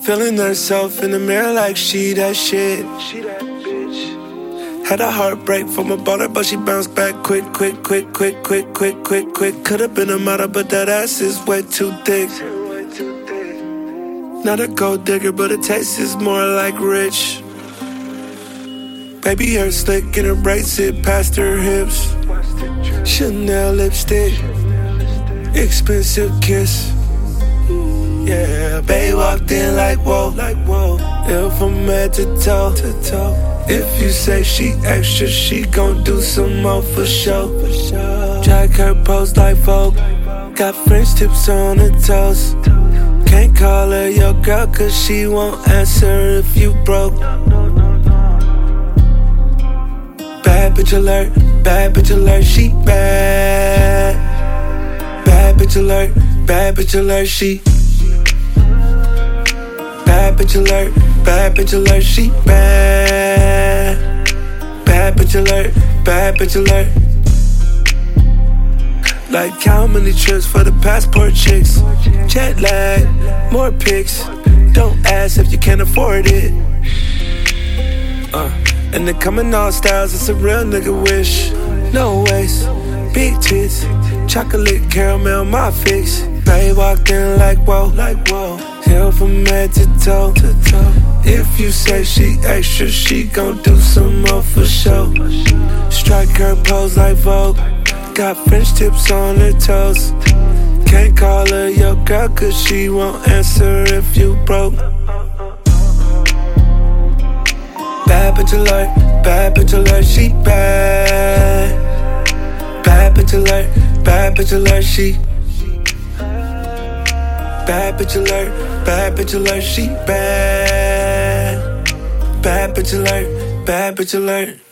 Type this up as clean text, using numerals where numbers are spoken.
Feeling herself in the mirror like she that shit. Had a heartbreak from a baller, but she bounced back quick. Could've been a model, but that ass is way too thick. Not a gold digger, but her taste is more like rich. Baby hair slick and her braids sit past her hips. Chanel lipstick, expensive kiss. Yeah, babe walked in like whoa, ill from head to toe. If you say she extra, she gon' do some more for sure. Drag her pose like Vogue, got French tips on her toes. Can't call her your girl cause she won't answer if you broke. Bad bitch alert, she bad. Bad bitch alert, she bad bitch alert, she bad. Bad bitch alert. Like how many trips for the passport chicks? Jet lag, more pics. Don't ask if you can't afford it. And they come in all styles, it's a real nigga wish. No waist, big tits, chocolate caramel, my fix. Babe walked in like whoa, heel from head to toe. If you say she extra, she gon' do some more for sure. Strike her pose like Vogue, got French tips on her toes. Can't call her your girl cause she won't answer if you broke. Bad bitch alert, she bad. Bad bitch alert, she bad bitch alert, she bad. Bad bitch alert.